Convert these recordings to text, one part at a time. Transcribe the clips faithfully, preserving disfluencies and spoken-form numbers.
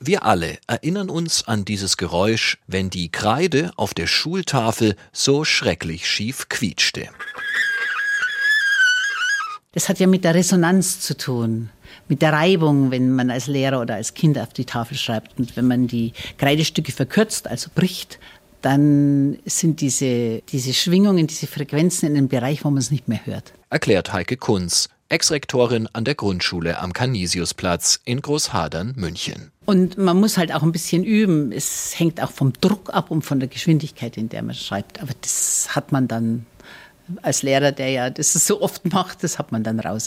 Wir alle erinnern uns an dieses Geräusch, wenn die Kreide auf der Schultafel so schrecklich schief quietschte. Das hat ja mit der Resonanz zu tun, mit der Reibung, wenn man als Lehrer oder als Kind auf die Tafel schreibt. Und wenn man die Kreidestücke verkürzt, also bricht, dann sind diese, diese Schwingungen, diese Frequenzen in einem Bereich, wo man es nicht mehr hört. Erklärt Heike Kunz, Ex-Rektorin an der Grundschule am Canisiusplatz in Großhadern, München. Und man muss halt auch ein bisschen üben. Es hängt auch vom Druck ab und von der Geschwindigkeit, in der man schreibt. Aber das hat man dann als Lehrer, der ja das so oft macht, das hat man dann raus.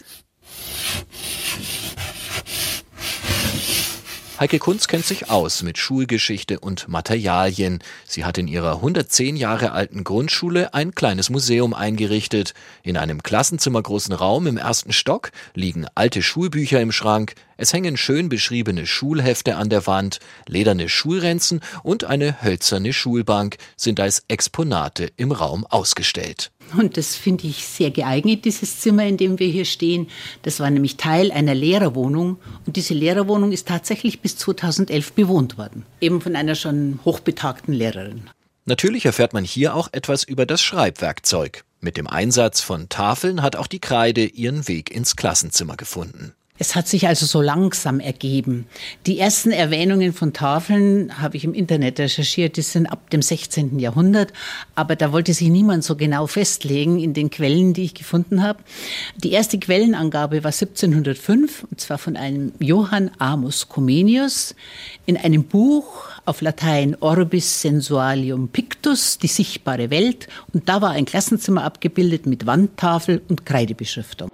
Heike Kunz kennt sich aus mit Schulgeschichte und Materialien. Sie hat in ihrer hundertzehn Jahre alten Grundschule ein kleines Museum eingerichtet. In einem klassenzimmergroßen Raum im ersten Stock liegen alte Schulbücher im Schrank. Es hängen schön beschriebene Schulhefte an der Wand. Lederne Schulranzen und eine hölzerne Schulbank sind als Exponate im Raum ausgestellt. Und das finde ich sehr geeignet, dieses Zimmer, in dem wir hier stehen. Das war nämlich Teil einer Lehrerwohnung. Und diese Lehrerwohnung ist tatsächlich bis zweitausendelf bewohnt worden. Eben von einer schon hochbetagten Lehrerin. Natürlich erfährt man hier auch etwas über das Schreibwerkzeug. Mit dem Einsatz von Tafeln hat auch die Kreide ihren Weg ins Klassenzimmer gefunden. Es hat sich also so langsam ergeben. Die ersten Erwähnungen von Tafeln habe ich im Internet recherchiert, die sind ab dem sechzehnten Jahrhundert. Aber da wollte sich niemand so genau festlegen in den Quellen, die ich gefunden habe. Die erste Quellenangabe war siebzehnhundertfünf, und zwar von einem Johann Amos Comenius in einem Buch auf Latein Orbis Sensualium Pictus, die sichtbare Welt. Und da war ein Klassenzimmer abgebildet mit Wandtafel und Kreidebeschriftung.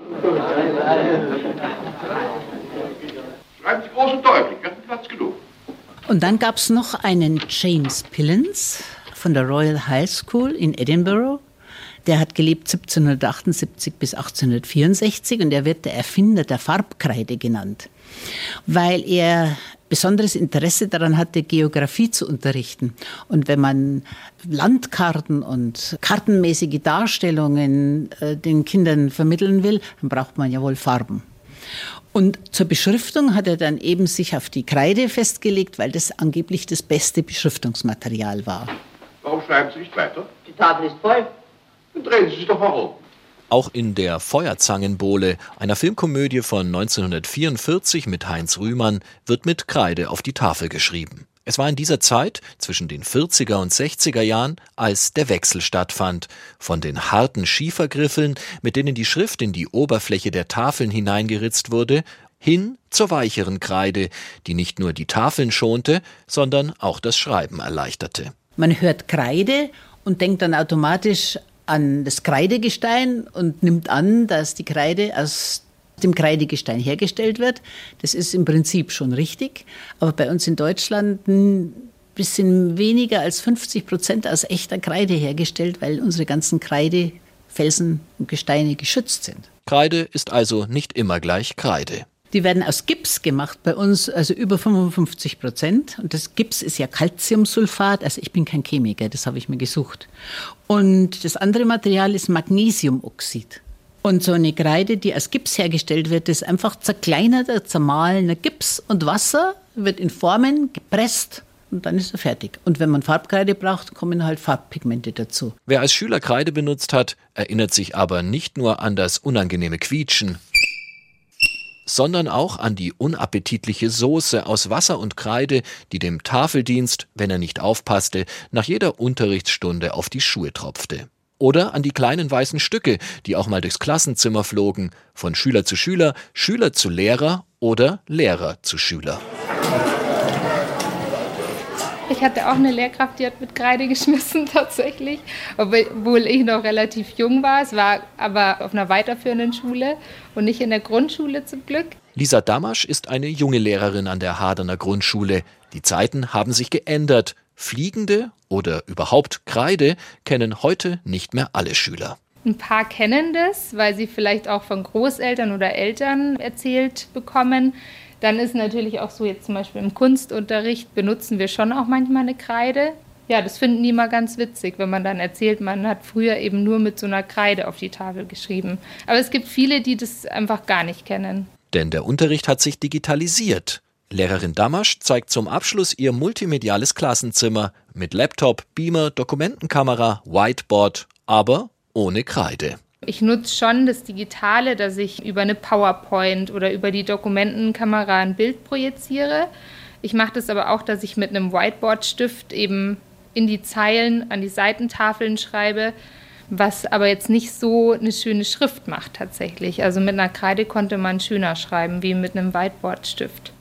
Schreiben Sie groß und deutlich, wir haben Platz genug. Und dann gab es noch einen James Pillens von der Royal High School in Edinburgh. Der hat gelebt siebzehnhundertachtundsiebzig bis achtzehnhundertvierundsechzig und er wird der Erfinder der Farbkreide genannt, weil er besonderes Interesse daran hatte, Geografie zu unterrichten. Und wenn man Landkarten und kartenmäßige Darstellungen äh, den Kindern vermitteln will, dann braucht man ja wohl Farben. Und zur Beschriftung hat er dann eben sich auf die Kreide festgelegt, weil das angeblich das beste Beschriftungsmaterial war. Warum schreiben Sie nicht weiter? Die Tafel ist voll. Dann drehen Sie sich doch herum. Auch in der Feuerzangenbowle, einer Filmkomödie von neunzehnhundertvierundvierzig mit Heinz Rühmann, wird mit Kreide auf die Tafel geschrieben. Es war in dieser Zeit, zwischen den vierziger und sechziger Jahren, als der Wechsel stattfand. Von den harten Schiefergriffeln, mit denen die Schrift in die Oberfläche der Tafeln hineingeritzt wurde, hin zur weicheren Kreide, die nicht nur die Tafeln schonte, sondern auch das Schreiben erleichterte. Man hört Kreide und denkt dann automatisch an das Kreidegestein und nimmt an, dass die Kreide aus dem Kreidegestein hergestellt wird. Das ist im Prinzip schon richtig, aber bei uns in Deutschland ein bisschen weniger als fünfzig Prozent aus echter Kreide hergestellt, weil unsere ganzen Kreidefelsen und Gesteine geschützt sind. Kreide ist also nicht immer gleich Kreide. Die werden aus Gips gemacht bei uns, also über fünfundfünfzig Prozent. Und das Gips ist ja Calciumsulfat, also ich bin kein Chemiker, das habe ich mir gesucht. Und das andere Material ist Magnesiumoxid. Und so eine Kreide, die aus Gips hergestellt wird, ist einfach zerkleinerter, zermahlener Gips und Wasser, wird in Formen gepresst und dann ist er fertig. Und wenn man Farbkreide braucht, kommen halt Farbpigmente dazu. Wer als Schüler Kreide benutzt hat, erinnert sich aber nicht nur an das unangenehme Quietschen, sondern auch an die unappetitliche Soße aus Wasser und Kreide, die dem Tafeldienst, wenn er nicht aufpasste, nach jeder Unterrichtsstunde auf die Schuhe tropfte. Oder an die kleinen weißen Stücke, die auch mal durchs Klassenzimmer flogen, von Schüler zu Schüler, Schüler zu Lehrer oder Lehrer zu Schüler. Ich hatte auch eine Lehrkraft, die hat mit Kreide geschmissen tatsächlich, obwohl ich noch relativ jung war. Es war aber auf einer weiterführenden Schule und nicht in der Grundschule zum Glück. Lisa Damasch ist eine junge Lehrerin an der Haderner Grundschule. Die Zeiten haben sich geändert. Fliegende oder überhaupt Kreide kennen heute nicht mehr alle Schüler. Ein paar kennen das, weil sie vielleicht auch von Großeltern oder Eltern erzählt bekommen. Dann ist natürlich auch so, jetzt zum Beispiel im Kunstunterricht benutzen wir schon auch manchmal eine Kreide. Ja, das finden die immer ganz witzig, wenn man dann erzählt, man hat früher eben nur mit so einer Kreide auf die Tafel geschrieben. Aber es gibt viele, die das einfach gar nicht kennen. Denn der Unterricht hat sich digitalisiert. Lehrerin Damasch zeigt zum Abschluss ihr multimediales Klassenzimmer mit Laptop, Beamer, Dokumentenkamera, Whiteboard, aber ohne Kreide. Ich nutze schon das Digitale, dass ich über eine PowerPoint oder über die Dokumentenkamera ein Bild projiziere. Ich mache das aber auch, dass ich mit einem Whiteboard-Stift eben in die Zeilen, an die Seitentafeln schreibe, was aber jetzt nicht so eine schöne Schrift macht tatsächlich. Also mit einer Kreide konnte man schöner schreiben wie mit einem Whiteboard-Stift.